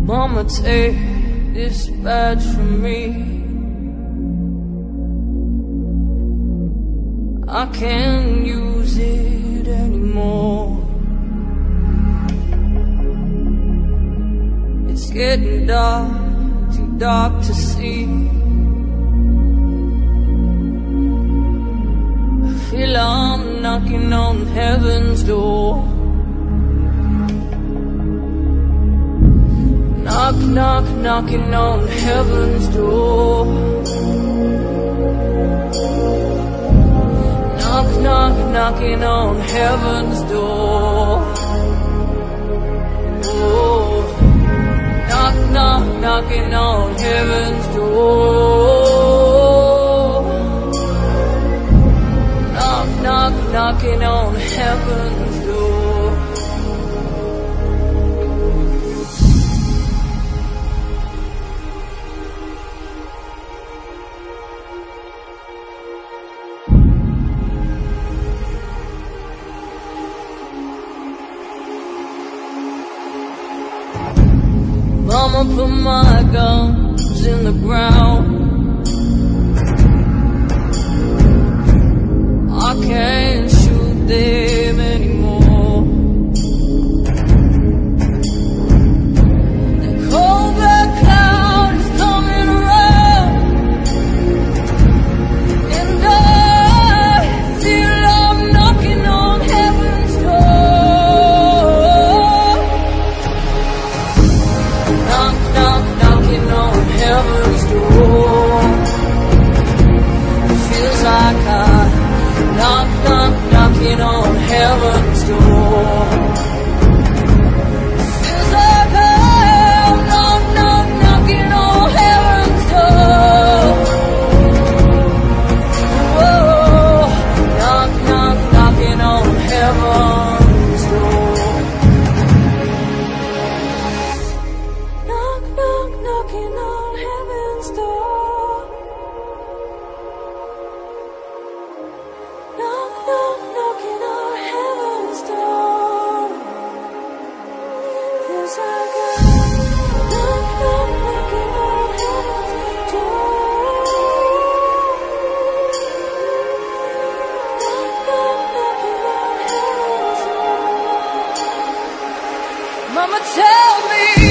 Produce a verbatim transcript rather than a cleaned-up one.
Mama, take this badge from me. I can't use it anymore. It's getting dark, too dark to see. I feel I'm knocking on heaven's door. Knock, knock, knocking on heaven's door. Knock, knock, knocking on heaven's door. Oh, knock, knock, knocking on heaven's door. Knock, knock, knocking on heaven's door. Mama, put my guns in the ground. I can't shoot them anymore. The cold black cloud is coming around, and I feel I'm knocking on heaven's door. Knock, knock, knocking on heaven's door. It feels like I knock, knock, knocking on heaven's door. Feels like I'm knock, knock, knocking on heaven's door. Whoa, knock, knock, knocking on heaven's door. Knock, knock, knocking on heaven's door. Knock, knock, knocking on heaven's door. Feels like I knock, knock, knocking on heaven's door. Knock, knock, knocking on heaven's door. Mama, tell me.